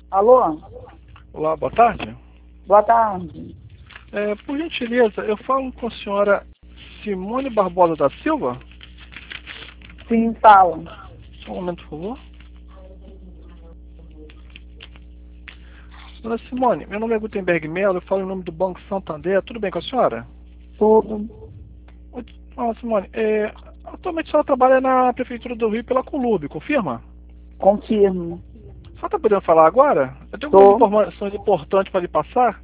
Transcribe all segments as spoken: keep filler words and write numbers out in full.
Alô? Olá, boa tarde. Boa tarde. É, por gentileza, eu falo com a senhora Simone Barbosa da Silva? Sim, fala. Só um momento, por favor. Dona Simone, meu nome é Gutenberg Mello, eu falo em nome do Banco Santander. Tudo bem com a senhora? Tudo. Dona Simone, é, atualmente a senhora trabalha na Prefeitura do Rio pela Colube, confirma? Confirmo. A senhora está podendo falar agora? Eu tenho algumas Tô. informações importantes para lhe passar.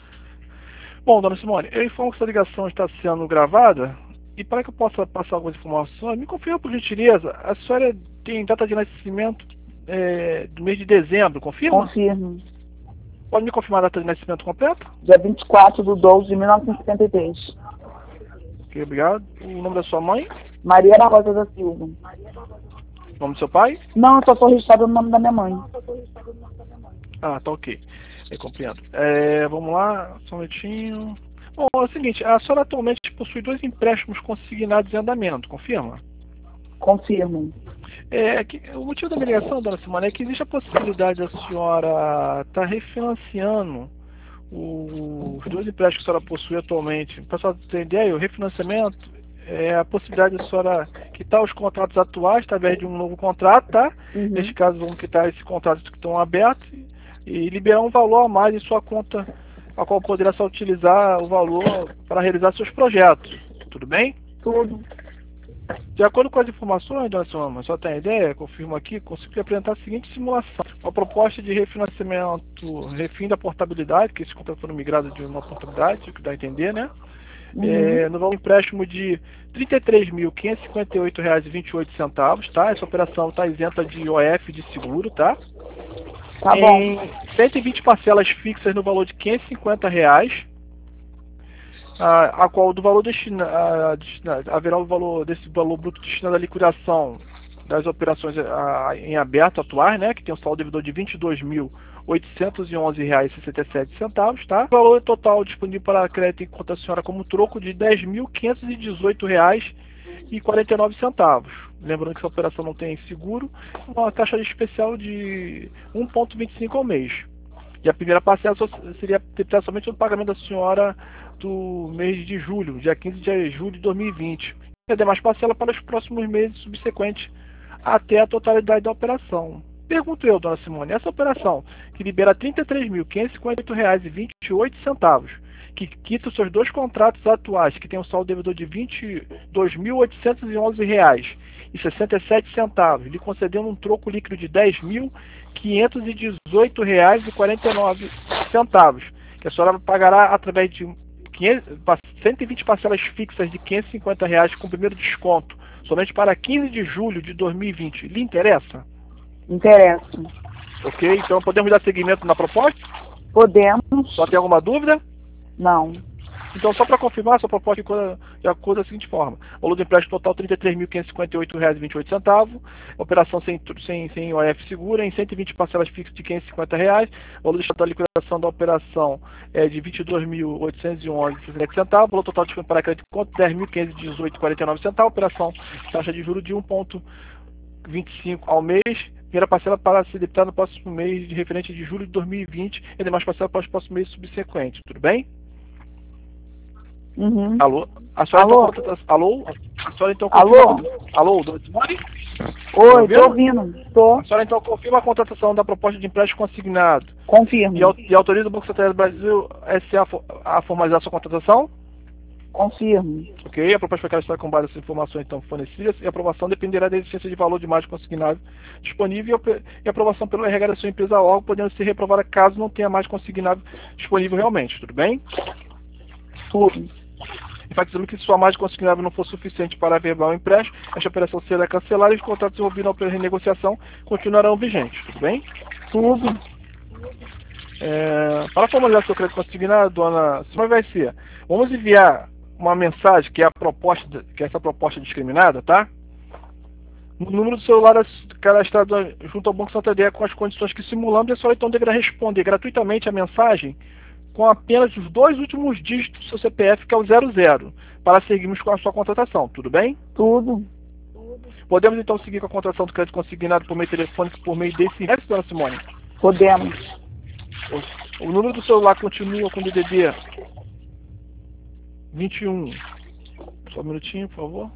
Bom, dona Simone, eu informo que essa ligação está sendo gravada e para que eu possa passar algumas informações, me confirma por gentileza, a senhora tem data de nascimento é, do mês de dezembro, confirma? Confirmo. Pode me confirmar a data de nascimento completa? Dia vinte e quatro de doze de mil novecentos e setenta e três. Ok, obrigado. O nome da sua mãe? Maria Barbosa da Silva. O nome do seu pai? Não, eu só estou registrada no nome da minha mãe. Ah, tá ok. Eu compreendo. É, vamos lá, só um minutinho. Bom, é o seguinte, a senhora atualmente possui dois empréstimos consignados em andamento, confirma? Confirmo. É, que, o motivo da minha ligação, dona Simone, é que existe a possibilidade da senhora estar refinanciando o- os dois empréstimos que a senhora possui atualmente. Para a senhora ter ideia, o refinanciamento é a possibilidade da senhora quitar os contratos atuais através de um novo contrato, tá? Uhum. Neste caso, vamos quitar esses contratos que estão abertos e liberar um valor a mais em sua conta, a qual poderá só utilizar o valor para realizar seus projetos. Tudo bem? Tudo. De acordo com as informações, dona Simone, só tem ideia, confirmo aqui, consigo apresentar a seguinte simulação. Uma proposta de refinanciamento, refim da portabilidade, que esses contratos foram migrados de uma portabilidade, o que dá a entender, né? Uhum. É, no valor empréstimo de trinta e três mil, quinhentos e cinquenta e oito reais e vinte e oito centavos, tá? Essa operação está isenta de O F de seguro, tá? Tá Em bom. cento e vinte parcelas fixas no valor de quinhentos e cinquenta reais, a, a qual do valor destinado, haverá o valor desse valor bruto destinado à liquidação das operações a, em aberto atuais, né, que tem um saldo devedor de vinte e dois mil, oitocentos e onze reais e sessenta e sete centavos, tá? O valor total disponível para crédito em conta da senhora como troco de dez mil, quinhentos e dezoito reais e quarenta e nove centavos. Lembrando que essa operação não tem seguro, uma taxa especial de um vírgula vinte e cinco ao mês. E a primeira parcela só seria ter somente o pagamento da senhora do mês de julho, dia quinze de julho de dois mil e vinte. E a demais parcela para os próximos meses subsequentes até a totalidade da operação. Pergunto eu, dona Simone, essa operação que libera trinta e três mil, quinhentos e cinquenta e oito reais e vinte e oito centavos, que quita os seus dois contratos atuais, que tem um saldo devedor de vinte e dois mil, oitocentos e onze reais e sessenta e sete centavos, lhe concedendo um troco líquido de dez mil, quinhentos e dezoito reais e quarenta e nove centavos, que a senhora pagará através de cento e vinte parcelas fixas de quinhentos e cinquenta reais com primeiro desconto, somente para quinze de julho de dois mil e vinte. Lhe interessa? Interessa. Ok, então podemos dar seguimento na proposta? Podemos? Só tem alguma dúvida? Não. Então, só para confirmar, sua proposta de acordo da seguinte forma: o valor do empréstimo total trinta e três mil, quinhentos e cinquenta e oito reais e vinte e oito centavos, operação sem, sem, sem O F segura, em cento e vinte parcelas fixas de quinhentos e cinquenta reais, o valor da liquidação da operação é de vinte e dois mil, oitocentos e onze reais e sessenta centavos, o valor total de para crédito de conta dez mil, quinhentos e dezoito reais e quarenta e nove centavos, operação taxa de juros de um vírgula vinte e cinco ao mês, primeira parcela para ser debitada no próximo mês de referente de julho de dois mil e vinte e demais parcelas para os próximos meses subsequentes, tudo bem? Uhum. Alô? A senhora Alô? então contrata... Alô? A senhora então Alô? confirma... Alô, dona Simone? Oi, Tá tô ouvindo. Tô. A senhora então confirma a contratação da proposta de empréstimo consignado Confirmo. e, au- e autoriza o Banco Santander do Brasil S A a a formalizar sua contratação? Confirmo. Ok, a proposta foi cadastrar com base nessas informações então fornecidas e a aprovação dependerá da existência de valor de margem consignado disponível e a aprovação pelo R H da sua empresa órgão, podendo ser reprovada caso não tenha mais consignado disponível realmente, tudo bem? Tudo. Enfatizando que se sua margem consignável não for suficiente para averbar o empréstimo, esta operação será cancelada e os contratos envolvidos na renegociação continuarão vigentes, tudo bem? Tudo. É, para formalizar seu crédito consignado, dona Simone, vai ser: vamos enviar uma mensagem que é a proposta, que é essa proposta discriminada, tá? No número do celular cadastrado junto ao Banco Santander com as condições que simulamos, a senhora então deverá responder gratuitamente a mensagem com apenas os dois últimos dígitos do seu C P F, que é o zero zero, para seguirmos com a sua contratação, tudo bem? Tudo. Podemos então seguir com a contratação do crédito consignado por meio telefônico por meio desse resto, dona Simone? Podemos. O, o número do celular continua com D D D vinte e um. Só um minutinho, por favor.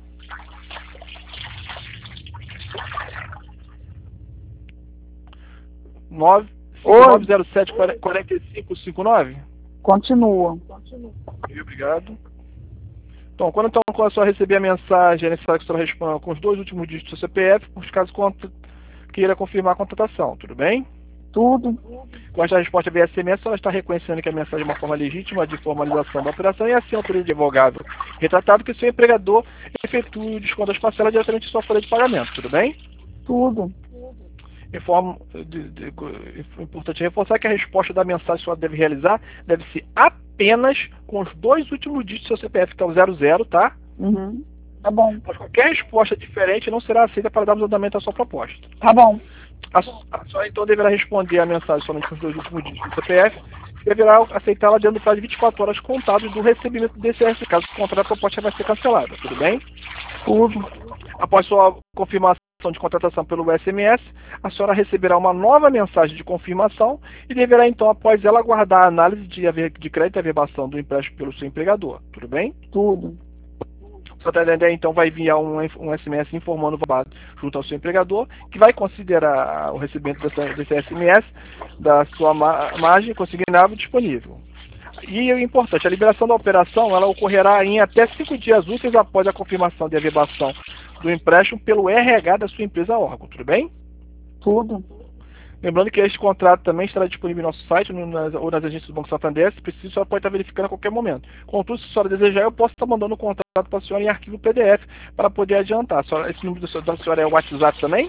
nove cinco nove zero sete quatro cinco cinco nove. Continua. Ok, obrigado. Então, quando então a senhora receber a mensagem, é necessário que a senhora responda com os dois últimos dígitos do seu C P F, por caso queira confirmar a contratação, tudo bem? Tudo. Com esta resposta via S M S, ela está reconhecendo que a mensagem é uma forma legítima de formalização da operação e assim autoriza o advogado retratado que seu empregador efetue o desconto das parcelas diretamente em sua folha de pagamento, tudo bem? Tudo. Informo, de, de, é importante reforçar que a resposta da mensagem que a senhora deve realizar deve ser apenas com os dois últimos dígitos do seu C P F, que é o zero zero, tá? Uhum. Tá bom. Mas qualquer resposta diferente não será aceita para darmos andamento à sua proposta. Tá bom. A, a senhora então deverá responder a mensagem somente com os dois últimos dígitos do C P F e deverá aceitá-la dentro do prazo de vinte e quatro horas contados do recebimento desse S M S, caso contrário a proposta vai ser cancelada, tudo bem? Tudo. Após sua confirmação de contratação pelo S M S, a senhora receberá uma nova mensagem de confirmação e deverá então, após ela, aguardar a análise de, de crédito e averbação do empréstimo pelo seu empregador, tudo bem? Tudo. O Santander então vai enviar um, um S M S informando o valor junto ao seu empregador, que vai considerar o recebimento dessa, desse S M S da sua ma margem consignável disponível. E é importante, a liberação da operação ela ocorrerá em até cinco dias úteis após a confirmação de averbação do empréstimo pelo R H da sua empresa órgão, tudo bem? Tudo. Lembrando que este contrato também estará disponível no nosso site no, nas, ou nas agências do Banco Santander. Se precisa, a senhora pode estar verificando a qualquer momento. Contudo, se a senhora desejar, eu posso estar mandando o contrato para a senhora em arquivo P D F para poder adiantar. A senhora, esse número da senhora é o WhatsApp também?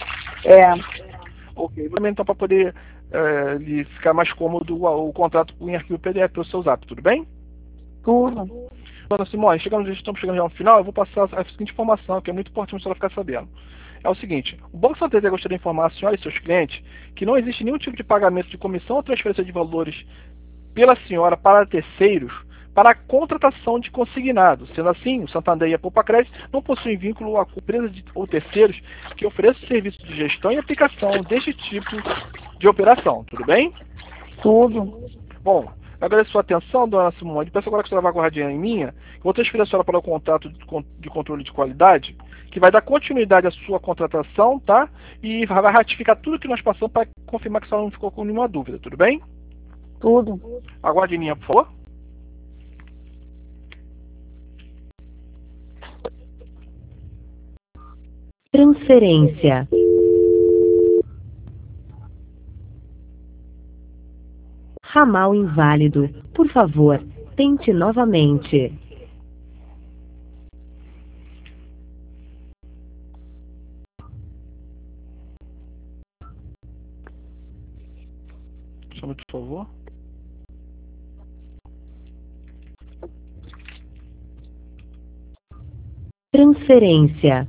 É. Ok. Então, para poder é, lhe ficar mais cômodo o, o contrato em arquivo P D F para o seu zap, tudo bem? Tudo. Dona Simone, chegamos, estamos chegando já ao final, eu vou passar a seguinte informação, que é muito importante a senhora ficar sabendo. É o seguinte, o Banco Santander gostaria de informar a senhora e seus clientes que não existe nenhum tipo de pagamento de comissão ou transferência de valores pela senhora para terceiros para a contratação de consignado. Sendo assim, o Santander e a Poupa-Crédito não possuem vínculo a empresas de, ou terceiros que ofereçam serviços de gestão e aplicação deste tipo de operação. Tudo bem? Tudo. Bom, agradeço a sua atenção, dona Simone. Peço agora que a senhora vá guardar dinheiro em minha. Eu vou transferir a senhora para o contrato de controle de qualidade, que vai dar continuidade à sua contratação, tá? E vai ratificar tudo que nós passamos para confirmar que a senhora não ficou com nenhuma dúvida, tudo bem? Tudo. Aguarde em linha, por favor. Transferência. Ramal inválido. Por favor, tente novamente. Chame, por favor. Transferência.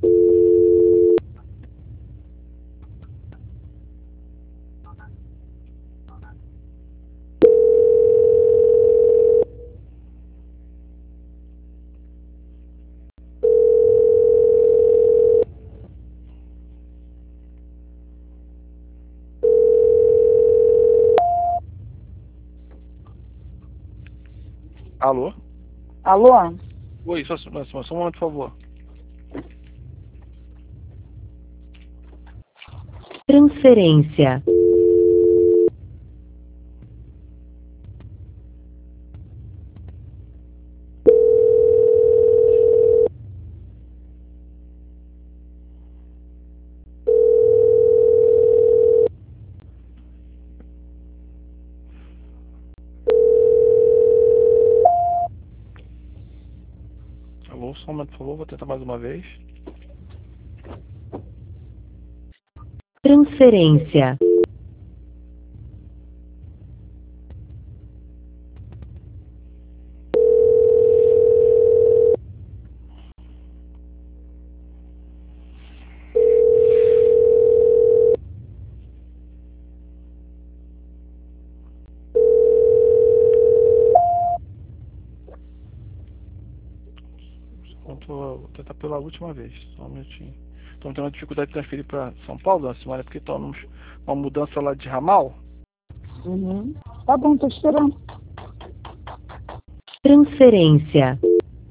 Alô? Alô? Oi, só, só, só um momento, por favor. Transferência. Alô, só um momento, por favor. Vou tentar mais uma vez. Transferência. Vou tentar pela última vez. Só um minutinho. Estamos tendo uma dificuldade de transferir para São Paulo, dona Simone, porque estamos uma mudança lá de ramal. Uhum. Tá bom, tô esperando. Transferência.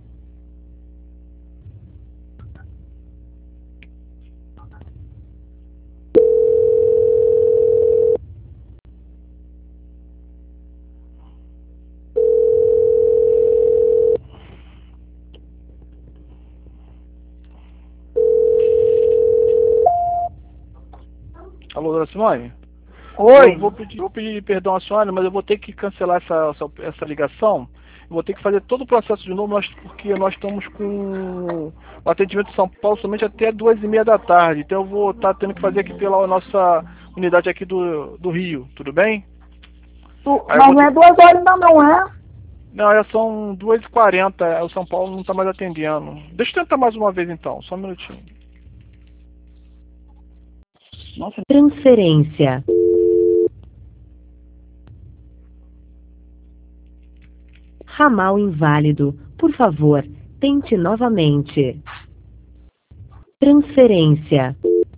Alô, dona Simone? Oi. Eu vou pedir, vou pedir perdão à senhora, mas eu vou ter que cancelar essa, essa, essa ligação. Eu vou ter que fazer todo o processo de novo, nós, porque nós estamos com o atendimento de São Paulo somente até duas e meia da tarde. Então eu vou estar tendo que fazer aqui pela nossa unidade aqui do, do Rio, tudo bem? Tu, Aí eu mas vou não é ter- duas horas ainda não, é? Não, já são duas e quarenta, o São Paulo não está mais atendendo. Deixa eu tentar mais uma vez então, só um minutinho. Nossa, Transferência. Ramal inválido. Por favor, tente novamente. Transferência.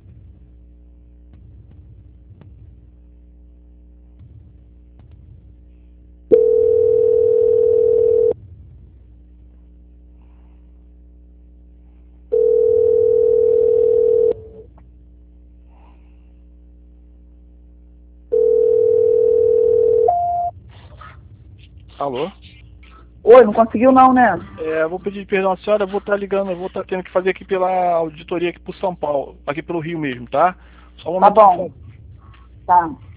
Alô? oi, não conseguiu não, né? É, eu vou pedir perdão à senhora, eu vou estar ligando, eu vou estar tendo que fazer aqui pela auditoria aqui pro São Paulo, aqui pelo Rio mesmo, tá? Só um Tá momento, por bom. favor. Tá.